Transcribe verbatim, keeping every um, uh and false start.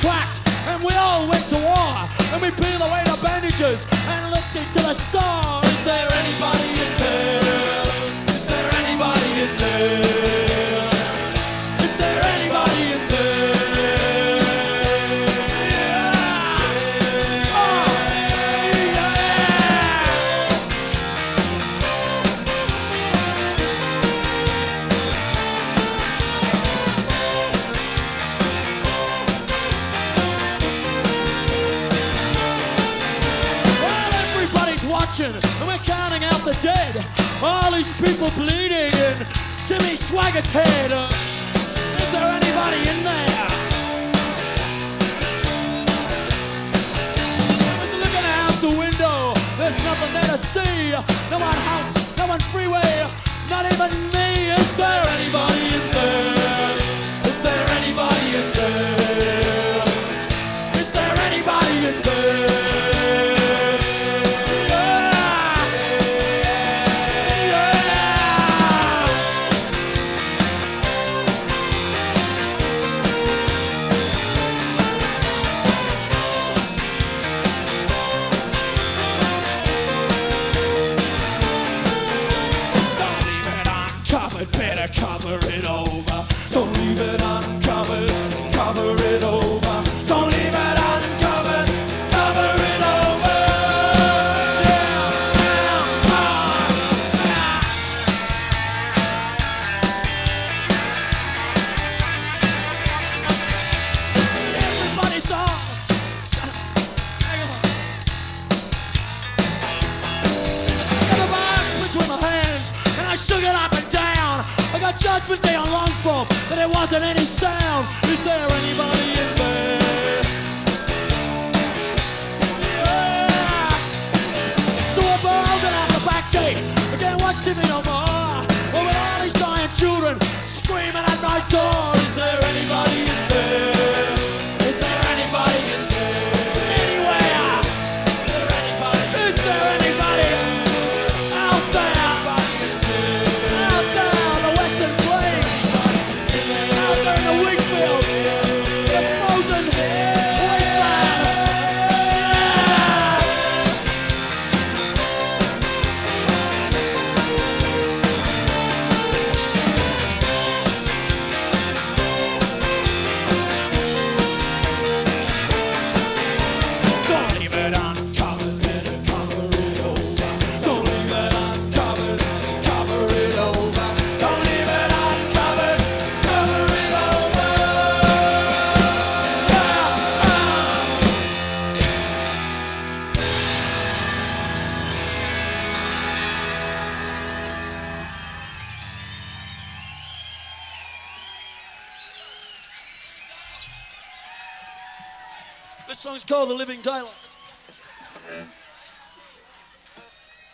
cracked and we all went to war. And we peeled away the bandages and looked into the sore. Is there anybody in there? Is there anybody in there? Is there anybody in there? Yeah! Oh, yeah! Well, everybody's watching and we're counting out the dead. All these people bleeding in Jimmy Swaggart's head. Uh, is there anybody in there? I was looking out the window. There's nothing there to see. No one house, no one freeway, not even me. Is there anybody in there? Is there anybody in there? Is there anybody in there? Better cover it over. Don't leave it uncovered. Cover it over. Don't leave it uncovered. Cover it over. Yeah, yeah, ah, yeah. Everybody saw. Hang on. I got the box between my hands and I shook it up and down. I got Judgment Day on long form, but there wasn't any sound. Is there anybody in there? Yeah. So I bolted out the back gate. I can't watch T V no more. Well, with all these dying children screaming at my door. Is there anybody in there? Is there anybody in there? Anywhere? Is there anybody? Is there anybody out there? This song's called The Living Daylights.